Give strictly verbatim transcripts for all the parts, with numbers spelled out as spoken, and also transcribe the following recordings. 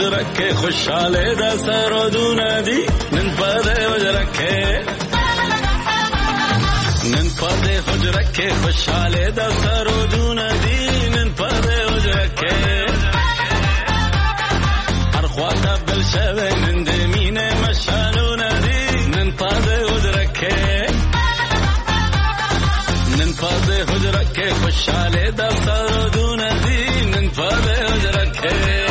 حجرك خش على دا سرودونا دي ننفذ وجرك ننفذ حجرك خش على دا سرودونا دي ننفذ وجرك أرخواتا بالشبه من دمينة مشالونا دي ننفذ وجرك ننفذ حجرك خش على دا سرودونا دي ننفذ وجرك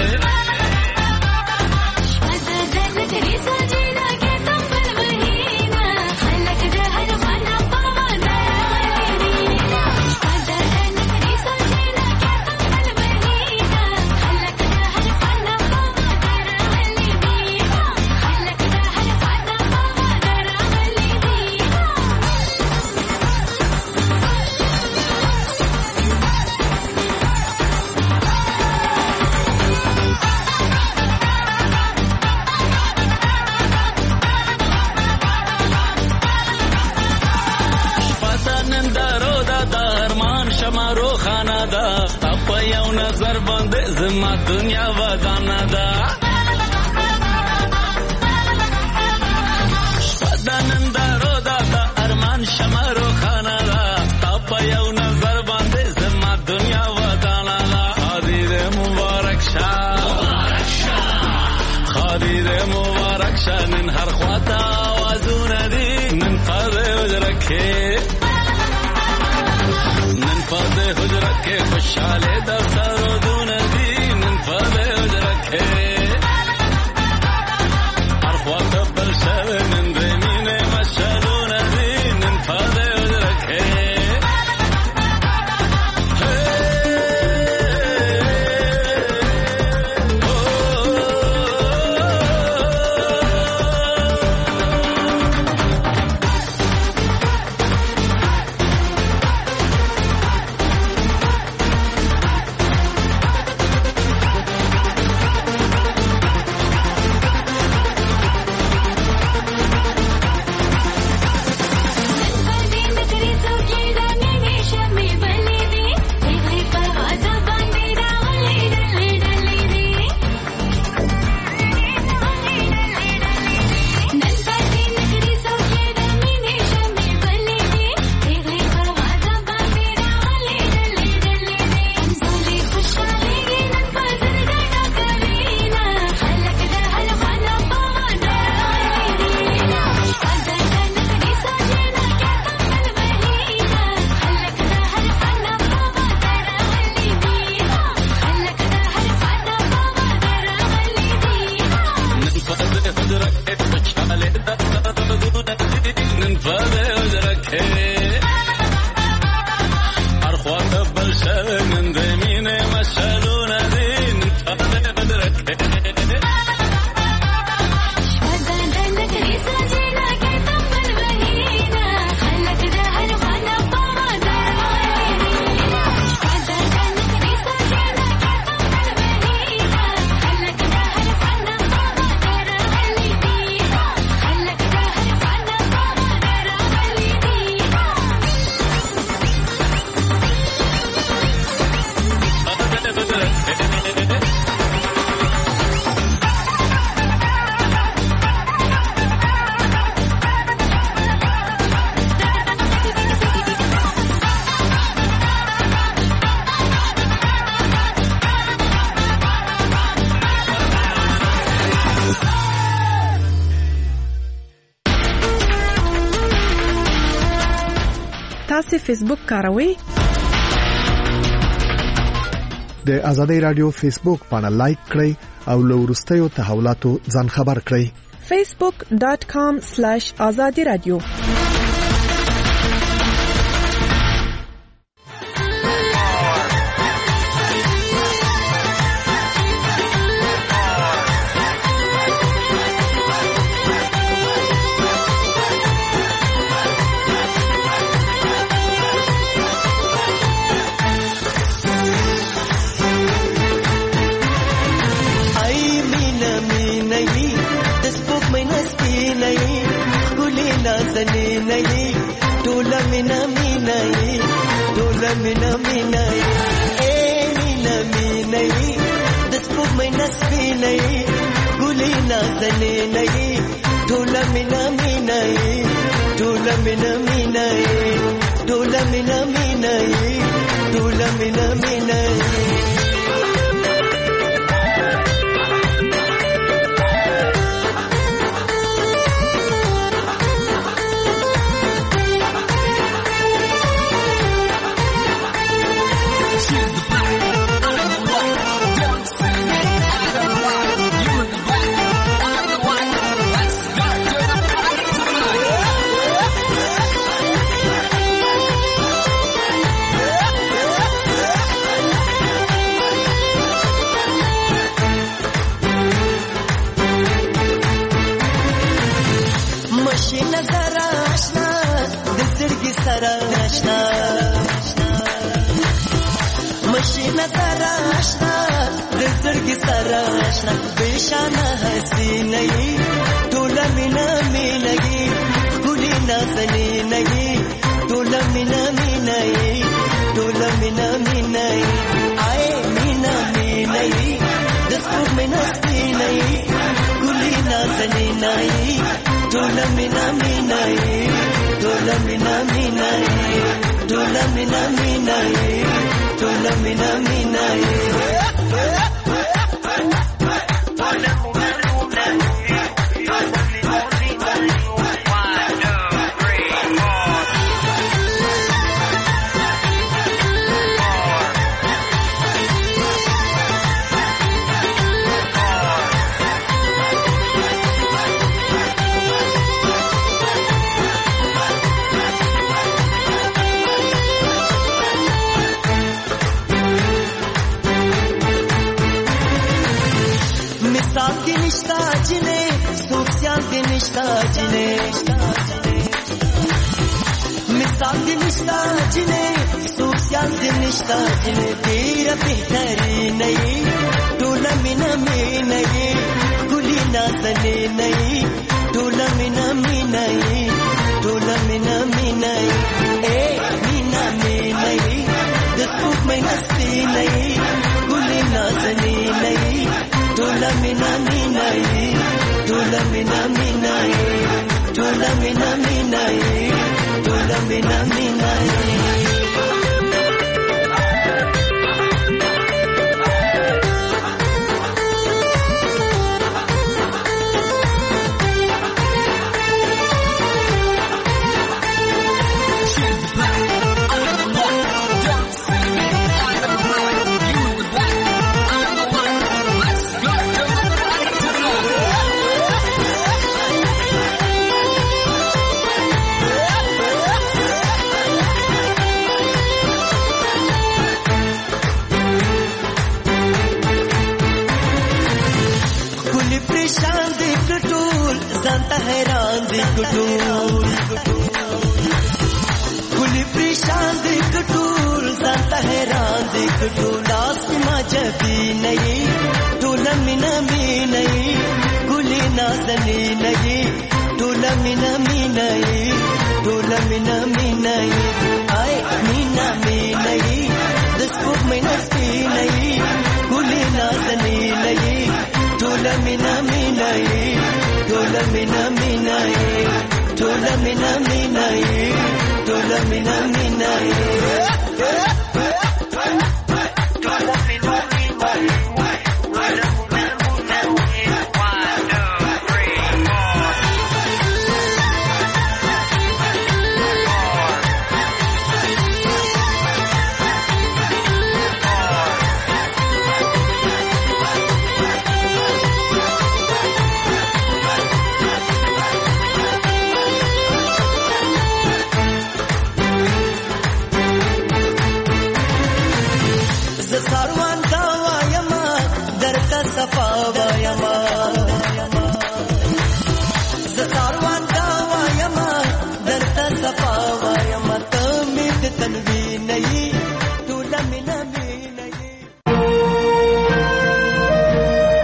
زما دنیا ودانا دا شپدانندارو دا دا ارمان شمارو خانا دا تاپا یو نظر بانده زما دنیا ودانا دا خادی ده مبارک شا خادی ده مبارک شا نن هر خواتا آوازون دی نن فاده حجرکه نن فاده حجرکه خوشحاله دا سرودون دی فاده وجرك أرخوات بالشبه من دمينة مشالونا دين فاده وجرك تاسو فیسبوک کاروئ؟ د آزادۍ رادیو فیسبوک باندې لایک کړئ او له وروستیو تحولاتو ځان خبر کړئ. facebook dot com slash azadi radio नहीं टोला मीना मीना टोला मीना मीना ए मीना मीना दस पुक मैना स्पी नहीं गुली नाजने नहीं ढोला मिना मिनाई ढोला मिना मिनाई ढोला मिना मिनाई ढोला मिना मिनाई मशीना सारा आशना दिल की सारा आशना बेशाना हंसी नहीं ढोला मिना मिनाई गुली नाजनी नहीं ढोला मिना मिनाई ढोला मिना मिनाई आए मीना मिनाई दसको मिनस्ती नहीं गुली नाजनी नहीं ढोला मिना मिनाई ढोला मिना मिनाई ढोला मिना मिनाई ढोला मिना मिनाई जिने मिसाल दी निष्ठा जिने सोशल दी निष्ठा जिने तेरा बेहतरी नहीं ढोला मिना मिनाई गुली नाजने नहीं ढोला मिना मिनाई ढोला मिना मिनाई ए मीना मिनाई दसको मिनस्ती नहीं गुली नाजने नहीं ढोला मिना मिनाई ढोला मिना मिनाई ढोला मिना मिनाई ढोला मिना मिनाई हैरान दिखटूल खुली परेशान दिखटूल जाता हैरान दिखटूल आसमां जबी नहीं ढोला मिना मिनाई गुली नाजनी नहीं ढोला मिना मिनाई ढोला मिना मिनाई आए मीना मिनाई दसको मिनस्ती नहीं गुली नाजनी नहीं ढोला मिना मिनाई ढोला मिना मिनाई ढोला मिना मिनाई ढोला मिना मिनाई ढोला मिना मिनाई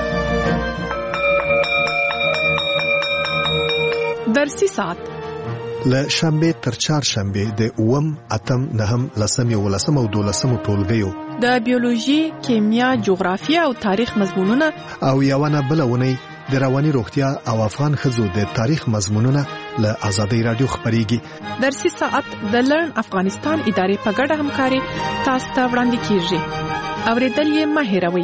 दरसी साथ له شنبه تر چهارشنبه د اووم اتم نهم لسم یو لسم او دولسم ټولګیو د بیولوژي، کیمیا، جغرافیه او تاریخ مضمونونه او یوونه بلونه د رواني روغتیا او افغان ښځو د تاریخ مضمونونه له آزادۍ رادیو خبريږي. درسي ساعت د لرن افغانستان ادارې په ګډه همکاري تاسو ته وړاندې کیږي. اوریدل یې مه هېروئ.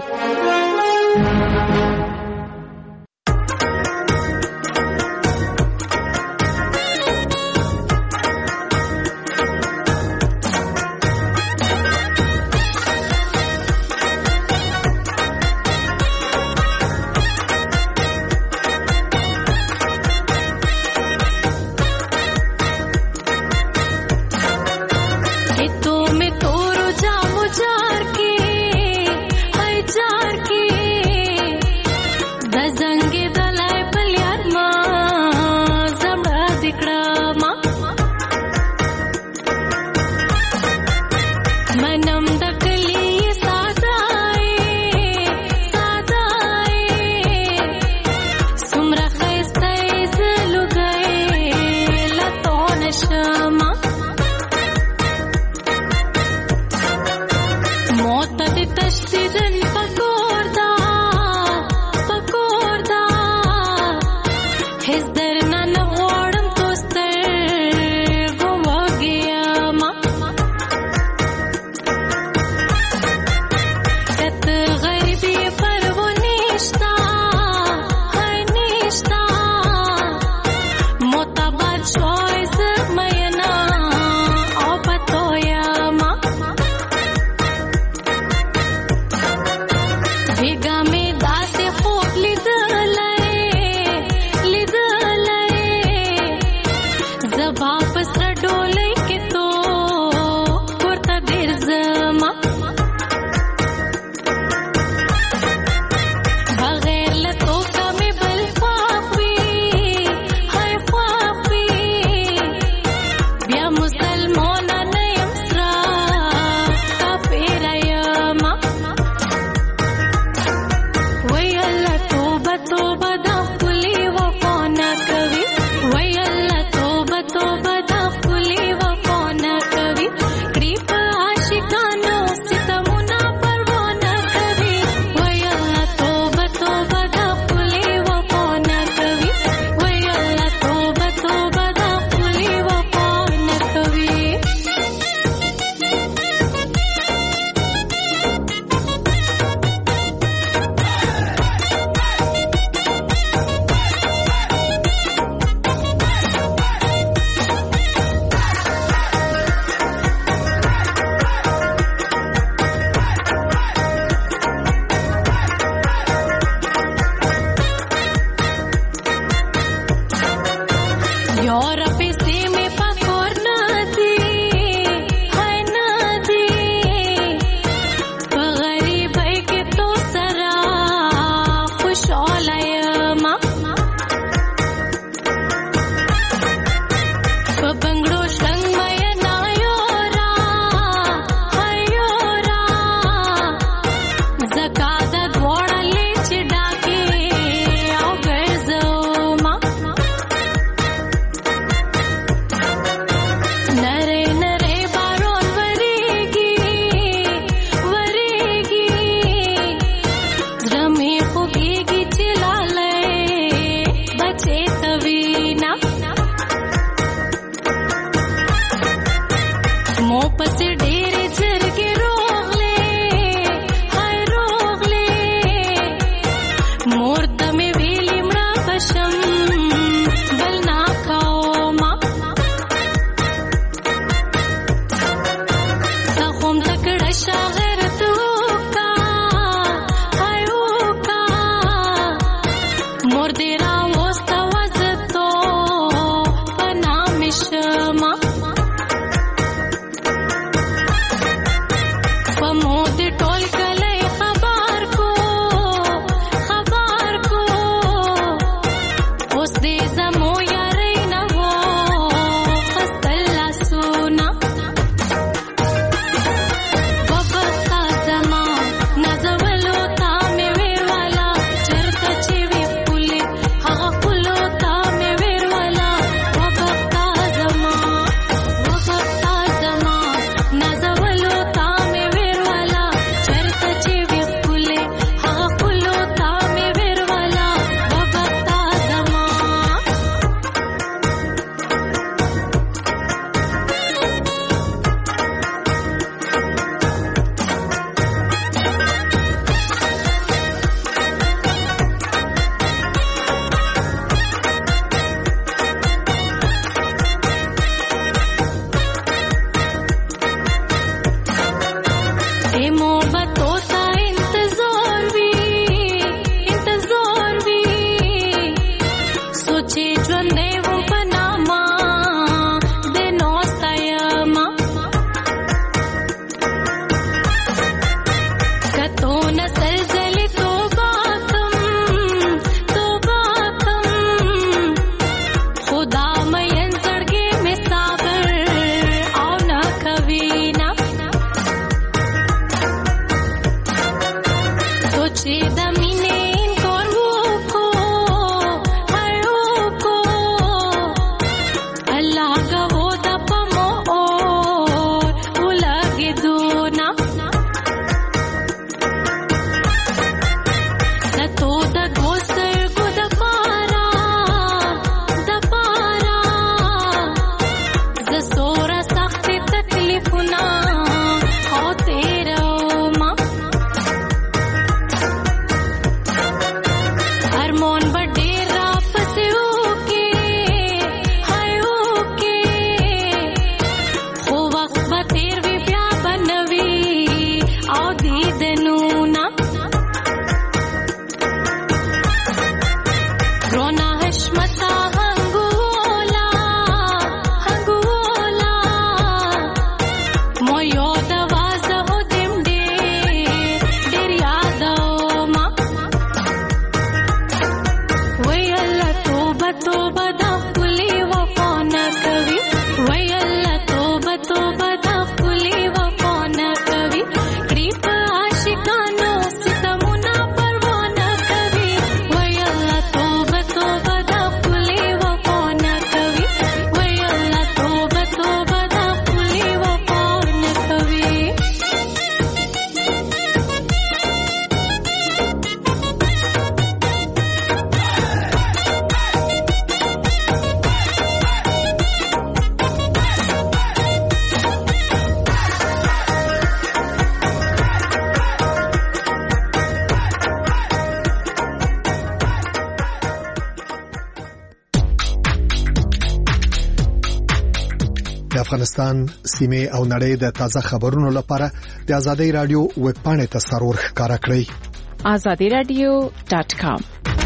د افغانستان سیمه او نړۍ د تازه خبرونو لپاره د آزادۍ رادیو ویب پاڼې ته سرور ښکارا کړئ azadi radio dot com.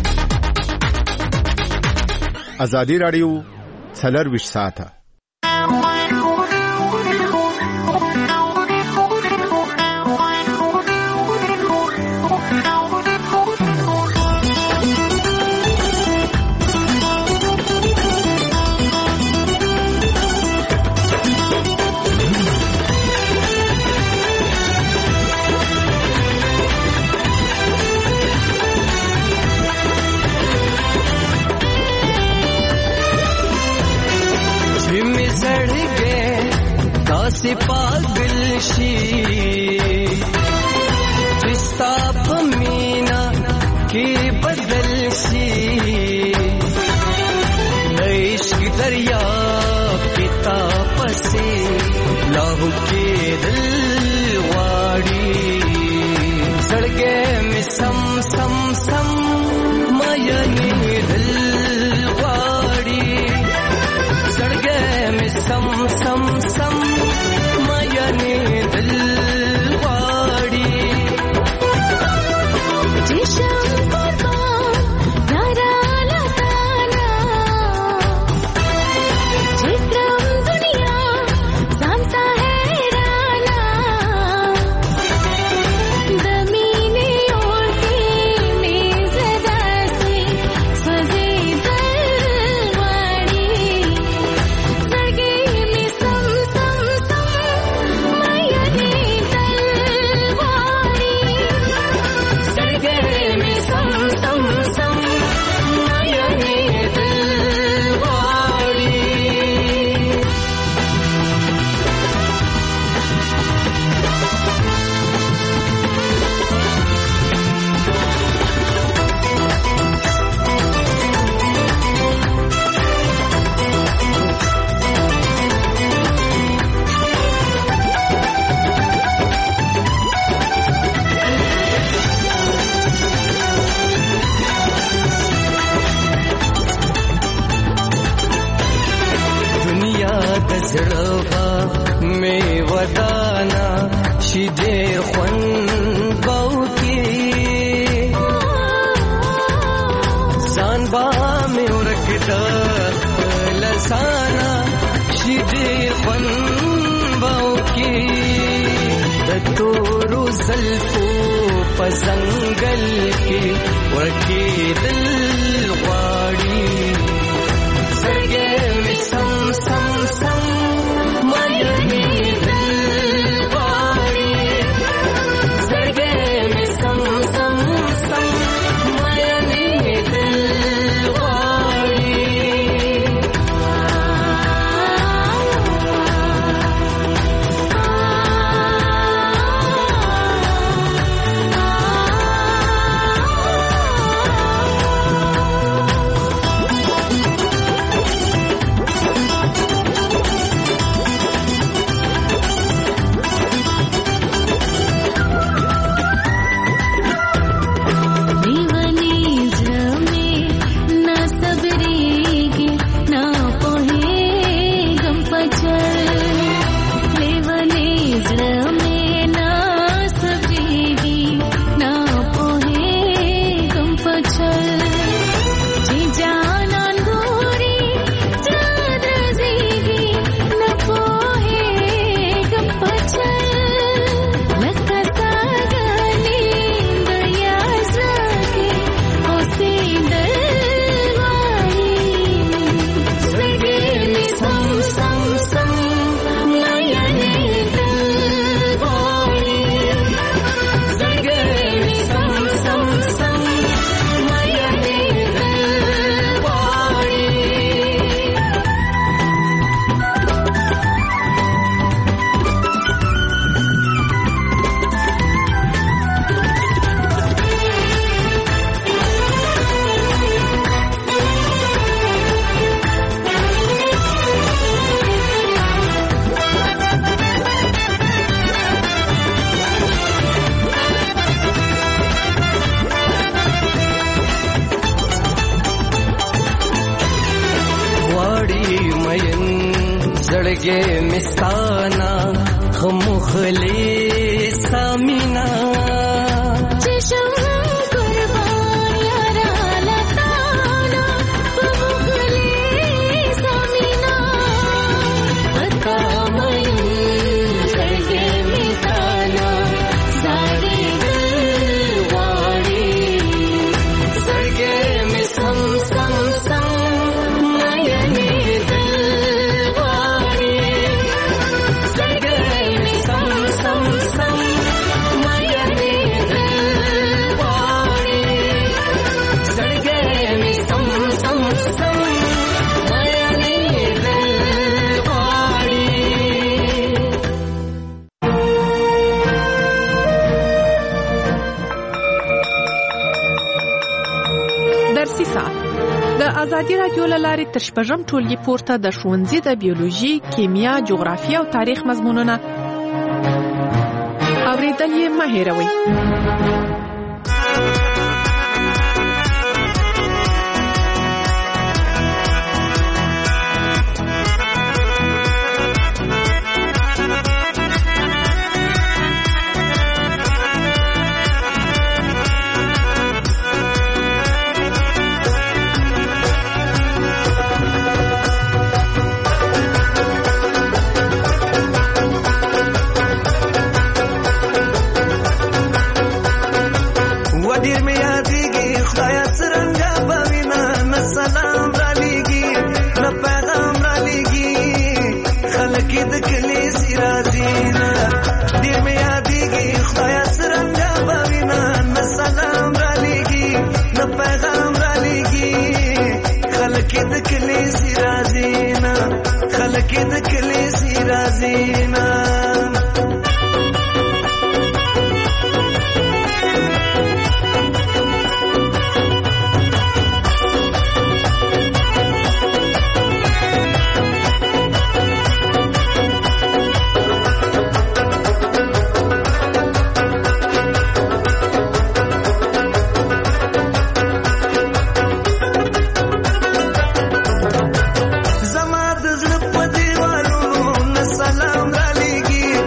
آزادۍ رادیو څلور ساعته से पागल शी रिश्ता पमीना के बदल सी इश्क दरिया पिता पसे लाहू के दिल वाड़ी सड़के में सम सम सम मयने दिल वाड़ी सड़के में सम सम सम जंगल के वके दिल वाड़ी सरगे में सम सम सम मयने दिल वाड़ी सरगे में सम सम सम मयने दिल वाड़ी زړګې مستانا خمخلې سامینا چشم قربان یارا لتانا خمخلې سامینا اتا مین زړګې مستانا زړګې واړي زړګې می سم سم سم د ازادي رادیو لارې تر شپږم ټولګي پورته د ښوونځي د بیولوژي، کیمیا، جغرافیه او تاریخ مضمونونه اورېدل یې مه هېروئ. زما د زړه په دیوالونو نه سلام را لېږي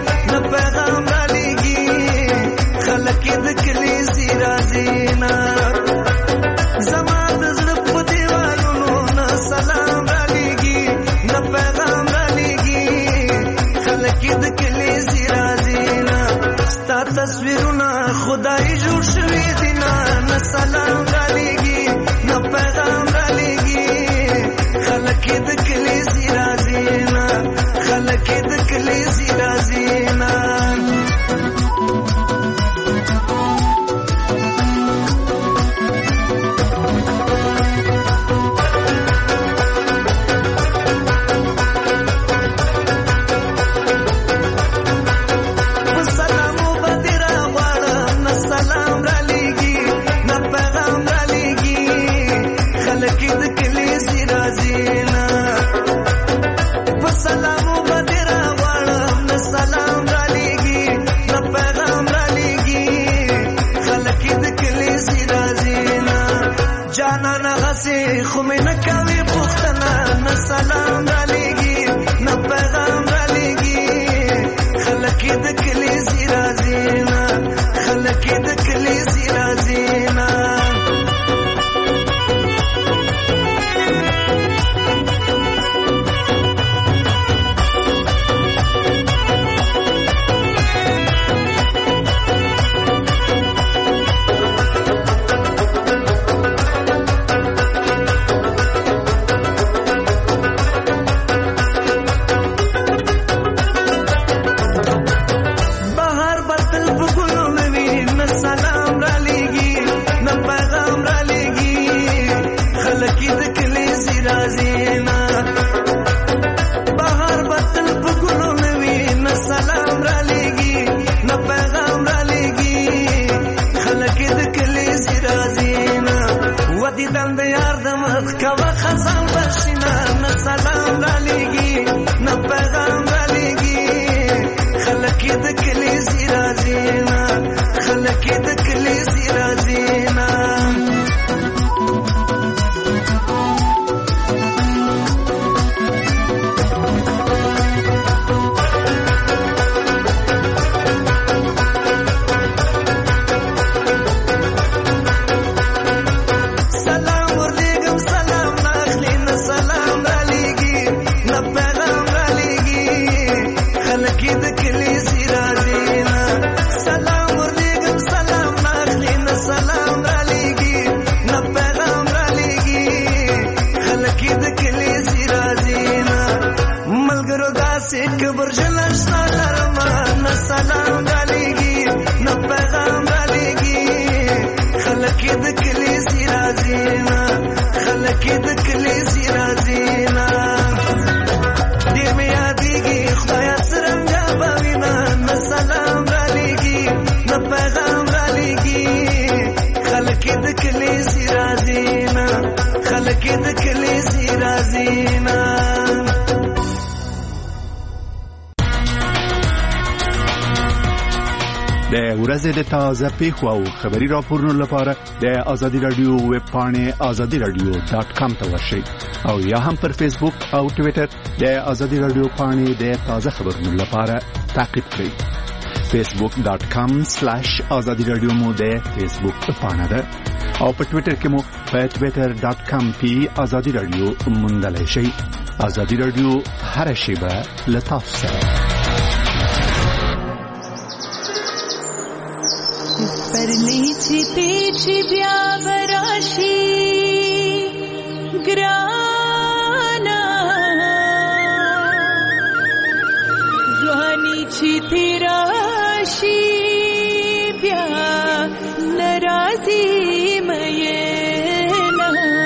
کبر جلش نارمان سلام علیگی نه پیغام علیگی خلک د کلی سرازینا خلک د کلی سرازینا دې مې یادېږي خدای څرنګه باوینا نه سلام علیگی نه پیغام علیگی خلک د کلی سرازینا خلک د کلی سرازینا د ورځې د تازه پیښو او خبري راپورونو لپاره د آزادي رادیو ویب پاڼې آزادي رادیو ډاټ کام ته ورشئ او یا هم پر فیسبوک او ټوئیټر د آزادي رادیو پاڼې د تازه خبرونو لپاره تعقیب کړئ. فیسبوک ډاټ کام سلیش آزادي رادیو مو د فیسبوک پاڼه ده او په ټوئیټر کې مو په ټوئیټر ډاټ کام پی آزادي رادیو موندلای شئ. آزادي رادیو هر شیبه له تاسو سره. परनी चिते चिब्या वराशी ग्राना ज़्वानी चिते राशी ब्या नराजी मयेना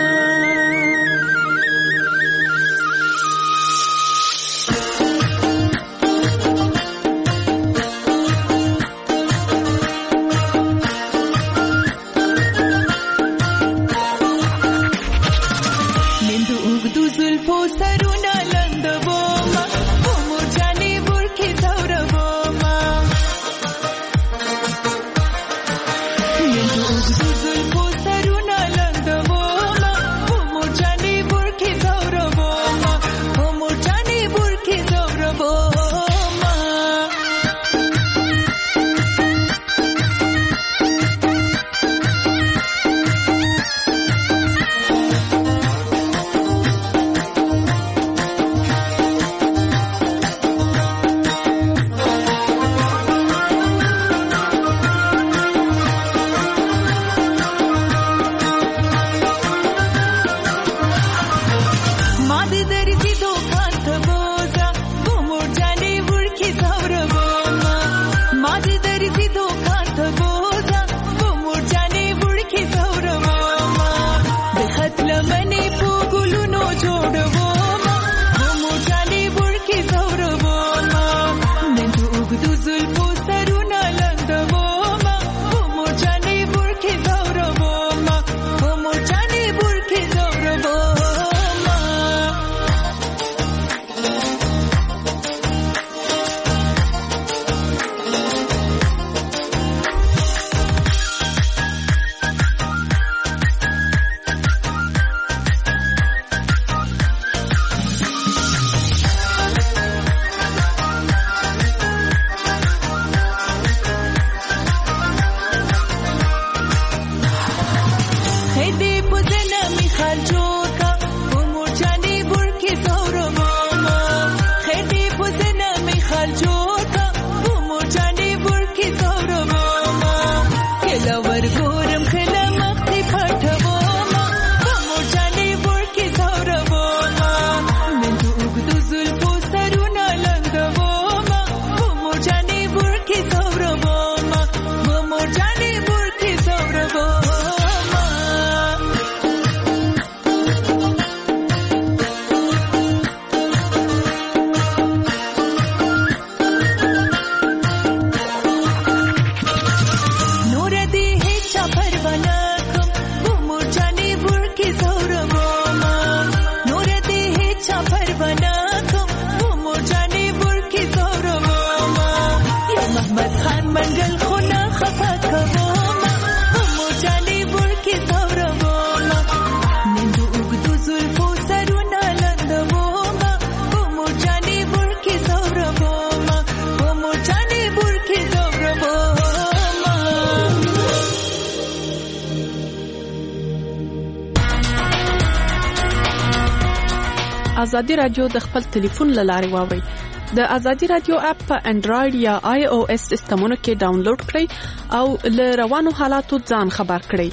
آزادي رادیو د خپل ټلیفون له لارې واورئ. د آزادي رادیو اپ په انډراید یا آی او اس سیسټمونو کې ډاونلوډ کړئ او له روانو حالاتو ځان خبر کړئ.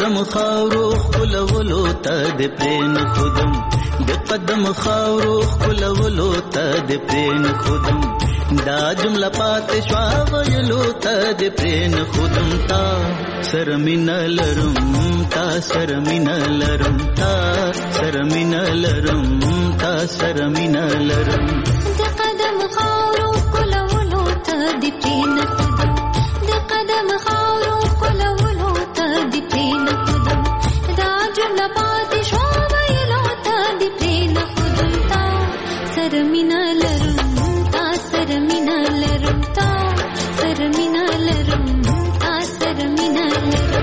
قدم خاورو خلولو ته د پرین خودم د قدم خاورو خلولو ته د پرین خودم دا جمله پات شوا ویلو ته د پرین خودم تا سرمن لرم تا سرمن لرم تا سرمن لرم تا سرمن لرم د قدم خاورو خلولو ته د پرین خودم د قدم خاورو خلولو ته د پرین خودم دا جمله پات شوا ویلو ته د پرین خودم تا سرمن لرم تا سرمن لرم تا سرمن لرم تا سرمن لرم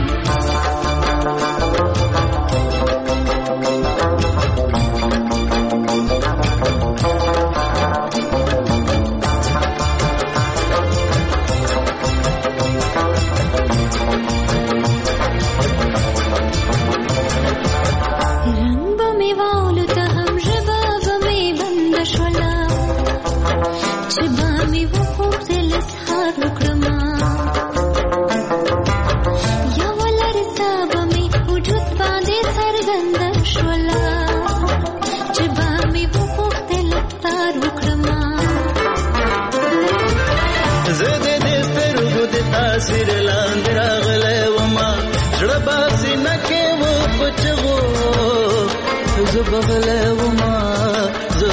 تاثیر لاندې راغلی وما زړه باسي نکې و پچغو زه بغلی وما زه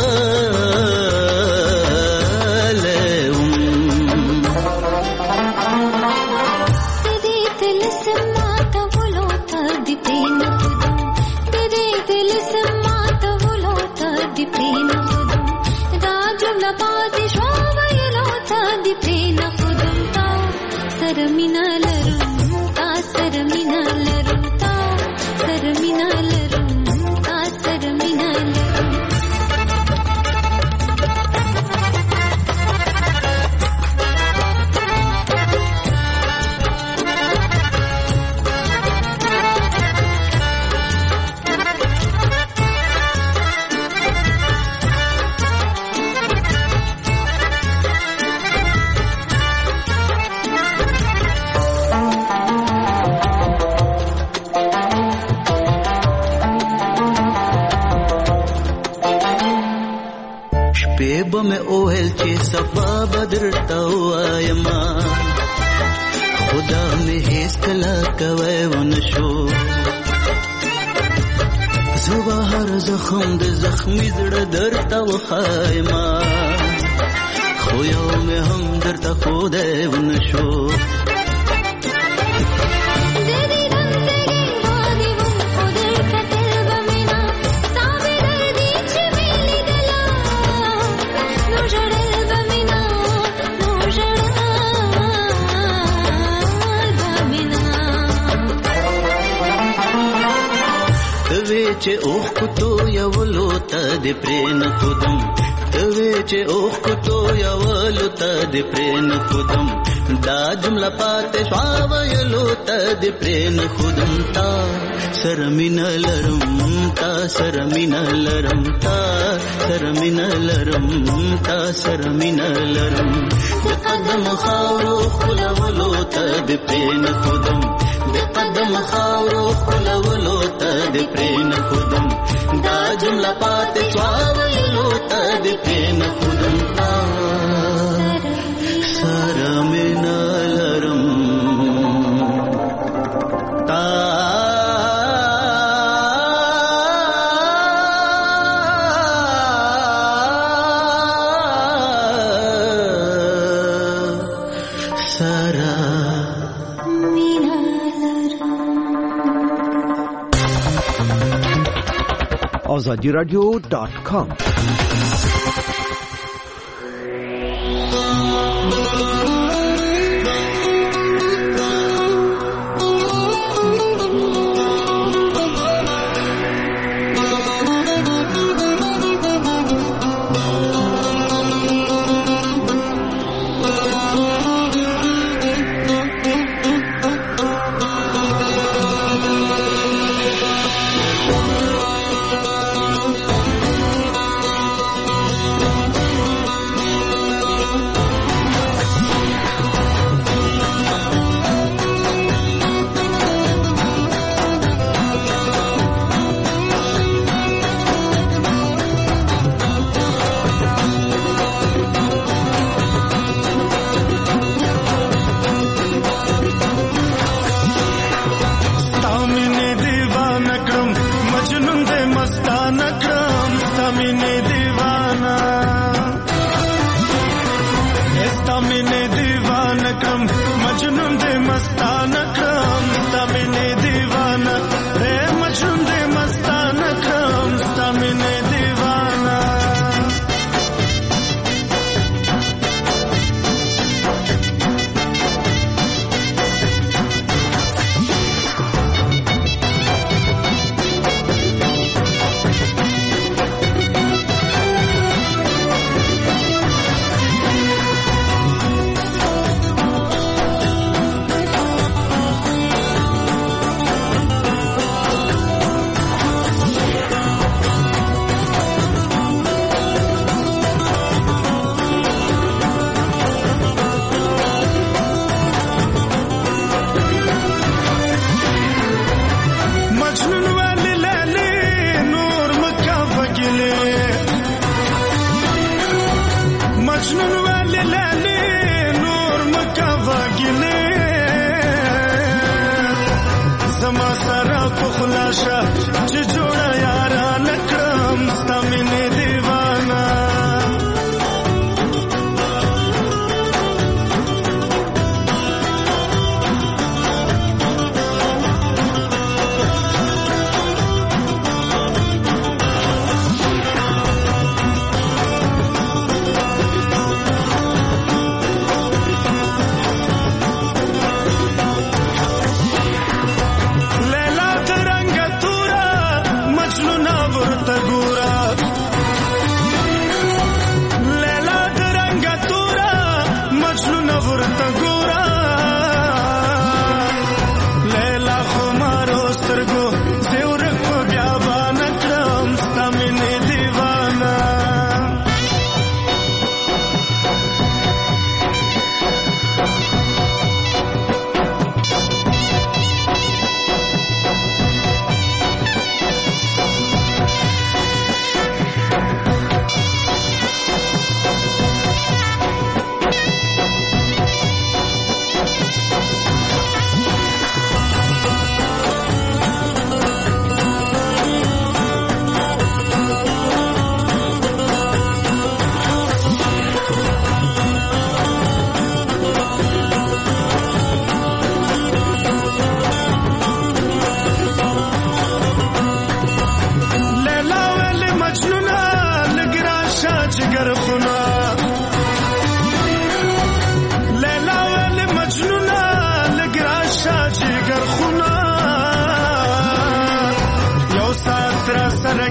بغلی وم د دې طلسم ماتولو ته د پرین خودم د دې طلسم ماتولو ته د پرین خودم دا جمله پاتې شوه ویلو ته د پرین خودم تا سرمن لرم تا سرمن لرم تا سرمن لرم تا سرمن لرم شپې به مې اوهل چې صفا بدر ته وایم خدا مې هیڅ کله کوی ونه شو زه به هر زخم د زخمي زړه درته وښایم خو یو مې هم درته ښودی ونه شو چې اوخ کوتو یولو ته د پرین خودم توی چې اوخ کوتو یولو ته د پرین خودم دا جمله پاتې شوا ویلو ته د پرین خودم تا سرمن لرم تا سرمن لرم تا سرمن لرم تا سرمن لرم د قدم خاورو خلولو ته د پرین خودم د قدم خاورو خلولو ته د پرین خودم دا جمله پاتې شوا ویلو ته د پرین خودم تا سرمن لرم تا azadi radio dot com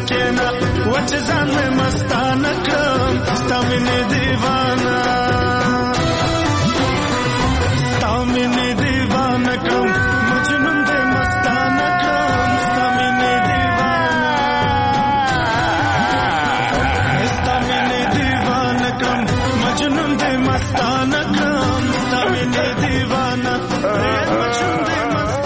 کېنا وچ ځان مې مستانه کړم ستا مینې دیوانه ستا مینې دیوانه کړم مجنون دې مستانه کړم ستا مینې دیوانه ستا مینې دیوانه کړم مجنون دې مستانه کړم ستا مینې دیوانه مجنون دې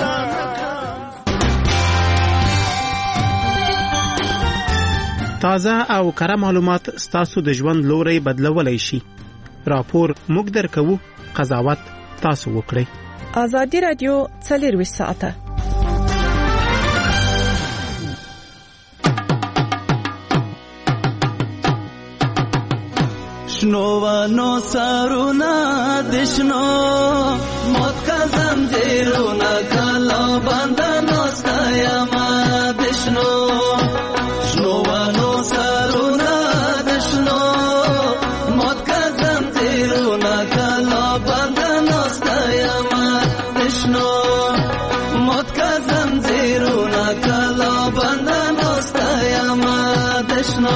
تازه او کره معلومات ستاسو د ژوند لوري بدلولای شي. راپور موږ درکو، قضاوت تاسو وکړئ. آزادی رادیو څلور ساعته شنوانو سارونا دشنو موت کا زنجیرونا کلا بندنو ستایما دشنو شنوانو سارونا دشنو موت کا زنجیرونا کلا بندنو ستایما دشنو موت کا زنجیرونا کلا بندنو ستایما دشنو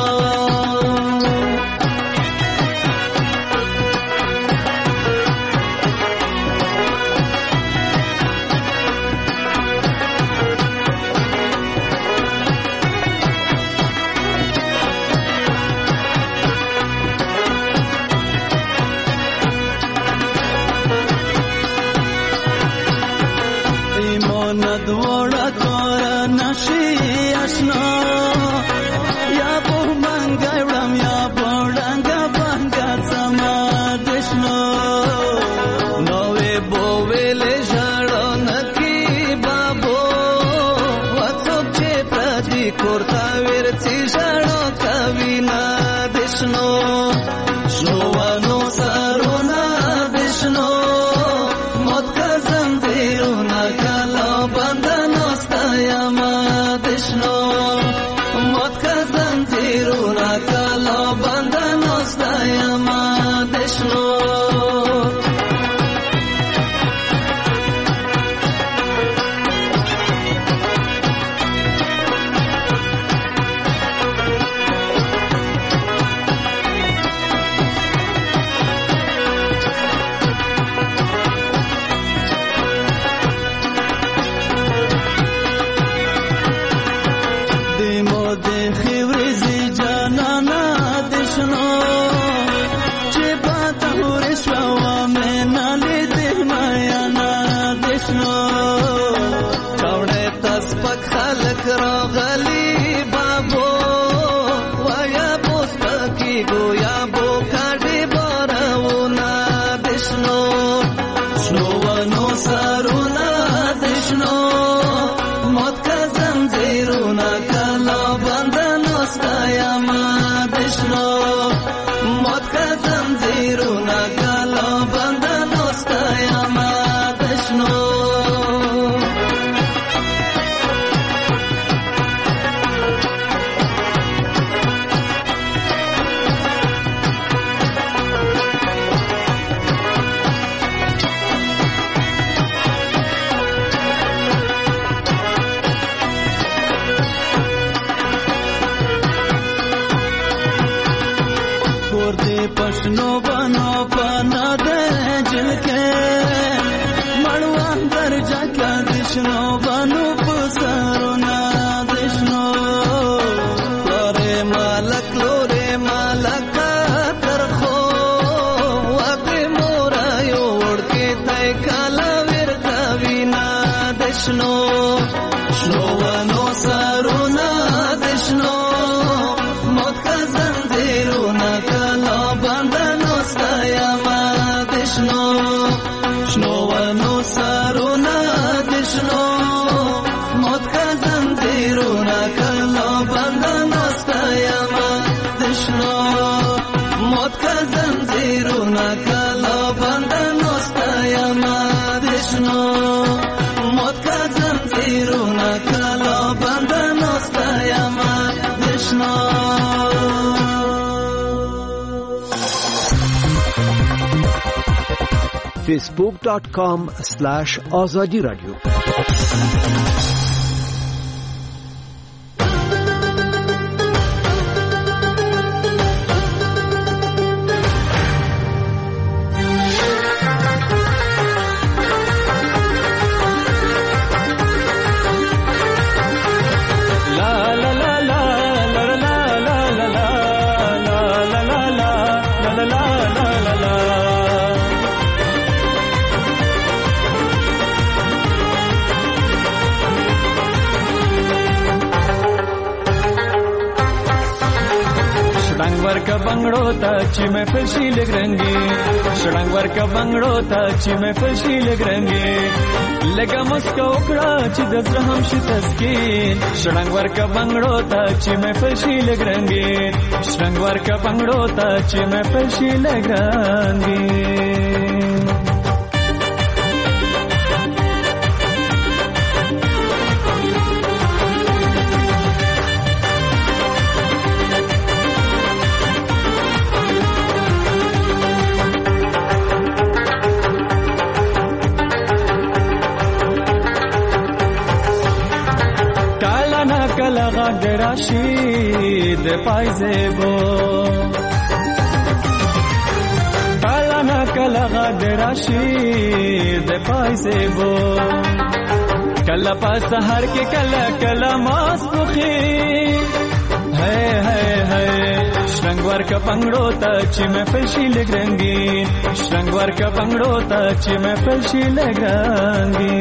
facebook dot com slash azadi radio شړنګ ورکا بنگړو ته چې محفل شي لګرنګي شړنګ ورکا بنگړو ته چې محفل شي لګرنګي لګا مسکو کړه چې د زړه هم شي تسکین شړنګ ورکا بنگړو ته چې محفل شي لګرنګي شړنګ ورکا بنگړو ته چې محفل شي لګرنګي کلا غږ راشي د پایزیبو کلا نا کلا غږ راشي د پایزیبو کلا په سحر کې کلا کلا ماسخي ہے ہے ہے شرنګ ورکا پنګړو ته چې محفل شي لګرنګي شرنګ ورکا پنګړو ته چې محفل شي لګرنګي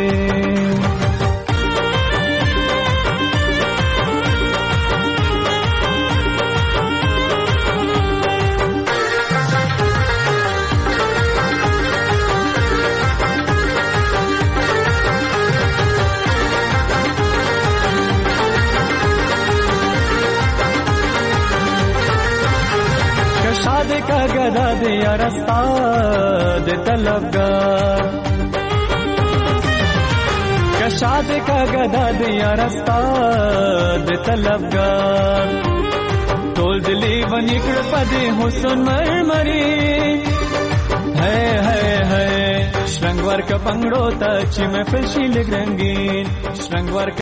शादी का गदा दिया रास्ता दे तलबगार का शादी का गदा दिया रास्ता दे तलबगार तोल दिली वनिकड़ पदे हुसन मरमरी है है है श्रृंगवर का पंगड़ो ता ची महफिल शी लग रंगीन श्रृंगवर